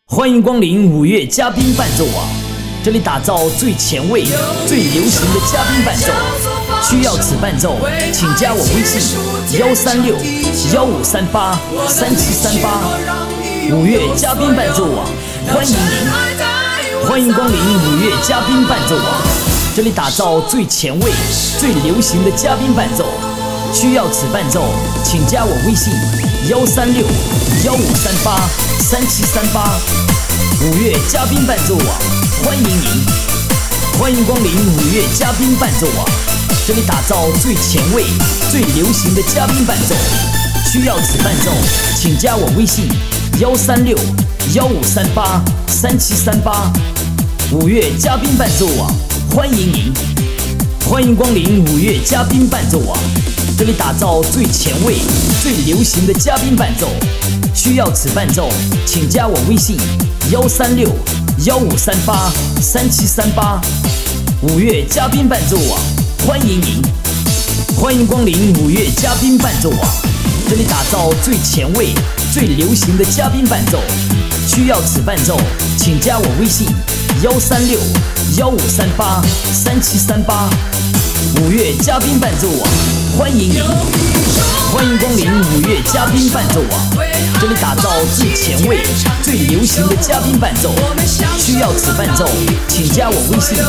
欢迎光临五月嘉宾伴奏网，这里打造最前卫、最流行的嘉宾伴奏。需要此伴奏，请加我微信136-1538-3738。五月嘉宾伴奏网，欢迎您！欢迎光临五月嘉宾伴奏网，这里打造最前卫、最流行的嘉宾伴奏。需要此伴奏，请加我微信136-1538-3738。五月嘉宾伴奏网，欢迎您！欢迎光临五月嘉宾伴奏网，这里打造最前卫、最流行的嘉宾伴奏。需要此伴奏，请加我微信136-1538-3738。五月嘉宾伴奏网，欢迎您！欢迎光临五月嘉宾伴奏网，这里打造最前卫、最流行的嘉宾伴奏。需要此伴奏，请加我微信136-1538-3738。五月嘉宾伴奏网，欢迎您！欢迎光临五月嘉宾伴奏网，这里打造最前卫、最流行的嘉宾伴奏。需要此伴奏，请加我微信136-1538-3738。五月嘉宾伴奏网，欢迎您！欢迎光临五月嘉宾伴奏网，这里打造最前卫、最流行的嘉宾伴奏。需要此伴奏，请加我微信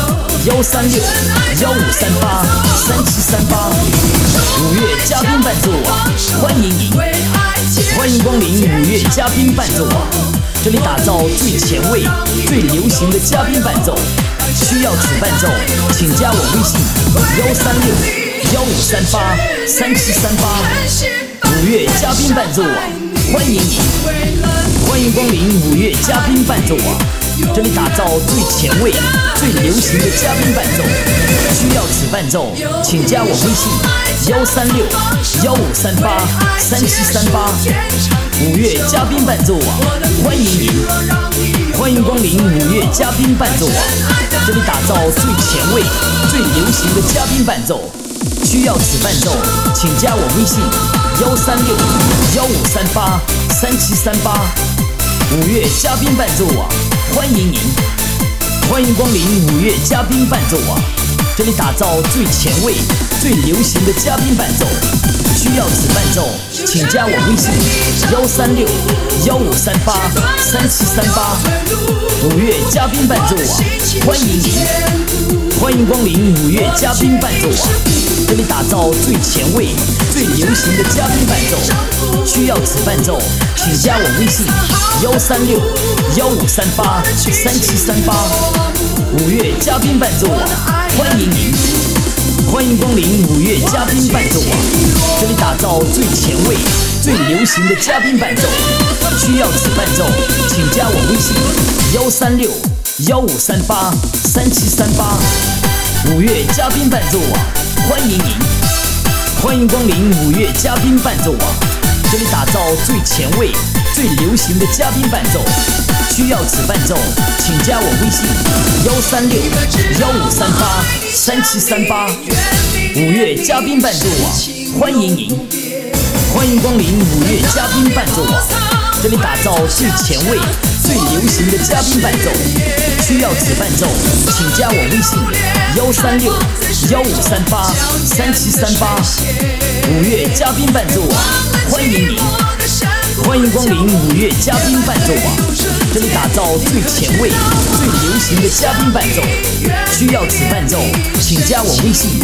136-1538-3738。五月嘉宾伴奏网，欢迎您！欢迎光临五月嘉宾伴奏网，这里打造最前卫、最流行的嘉宾伴奏。需要此伴奏，请加我微信136-1538-3738。五月嘉宾伴奏网，欢迎您！欢迎光临五月嘉宾伴奏网，这里打造最前卫、最流行的嘉宾伴奏。需要此伴奏，请加我微信136-1538-3738。五月嘉宾伴奏网，欢迎您！欢迎光临五月嘉宾伴奏网，这里打造最前卫、最流行的嘉宾伴奏。需要此伴奏，请加我微信136-1538-3738。五月嘉宾伴奏网，欢迎您！欢迎光临五月嘉宾伴奏网，这里打造最前卫、最流行的嘉宾伴奏。需要此伴奏，请加我微信136-1538-3738。五月嘉宾伴奏网，欢迎您！欢迎光临五月嘉宾伴奏网，这里打造最前卫、最流行的嘉宾伴奏。需要此伴奏，请加我微信136-1538-3738。五月嘉宾伴奏网，欢迎您！欢迎光临五月嘉宾伴奏网，这里打造最前卫、最流行的嘉宾伴奏。需要此伴奏，请加我微信136-1538-3738。五月嘉宾伴奏网，欢迎您！欢迎光临五月嘉宾伴奏网，这里打造最前卫、最流行的嘉宾伴奏。需要此伴奏，请加我微信136-1538-3738。五月嘉宾伴奏网，欢迎您！欢迎光临五月嘉宾伴奏网，这里打造最前卫、最流行的嘉宾伴奏。需要此伴奏，请加我微信136-1538-3738。五月嘉宾伴奏网，欢迎您！欢迎光临五月嘉宾伴奏网，这里打造最前卫、最流行的嘉宾伴奏。需要此伴奏，请加我微信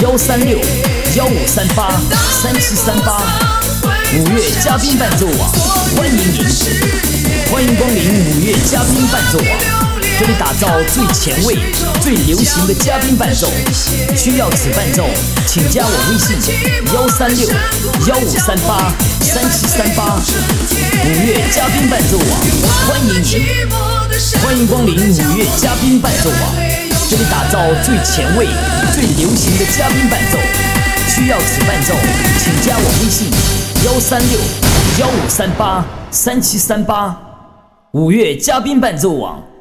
136-1538-3738。五月嘉宾伴奏网，欢迎您！欢迎光临五月嘉宾伴奏网，这里打造最前卫、最流行的嘉宾伴奏。需要此伴奏，请加我微信136-1538-3738。五月嘉宾伴奏网，欢迎您！欢迎光临五月嘉宾伴奏网，这里打造最前卫、最流行的嘉宾伴奏。需要此伴奏，请加我微信136-1538-3738。五月嘉宾伴奏网。